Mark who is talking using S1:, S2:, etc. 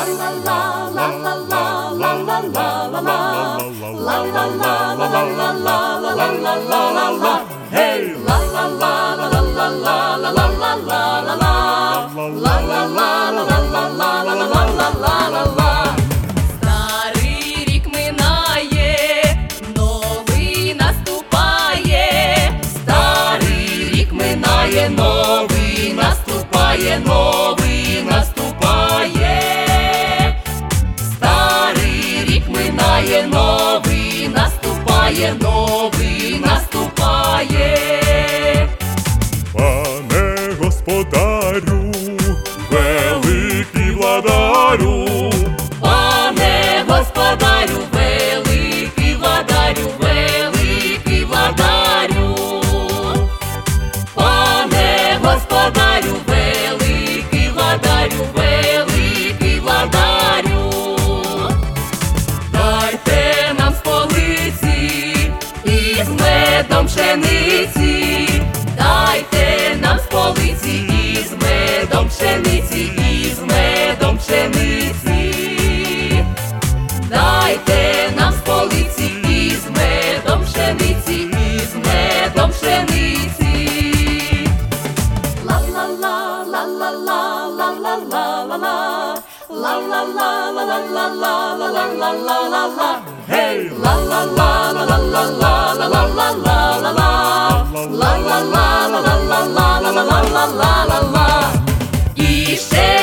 S1: Старий рік минає, новий наступає. Старий рік минає, новий наступає, новий наступає. Старий рік минає, новий наступає, новий наступає.
S2: Пане господарю, великий владарю,
S1: Пане господарю, великий владарю, великий владарю. Пане господарю, великий владарю, великий владарю. Дайте нам з полиці із медом пшениці. Дайте нам з полиці із медом пшениці, із медом пшениці. Дайте нам з полиці із медом пшениці, із медом пшениці. Ла-ла-ла, ла-ла-ла, ла-ла-ла-ла-ла. Ла-ла-ла-ла-ла-ла-ла-ла-ла-ла-ла.
S2: гей!
S1: Ла-ла-ла-ла-ла-ла-ла-ла-ла-ла-ла. Ла-ла-ла-ла-ла-ла-ла-ла-ла-ла-ла. І ще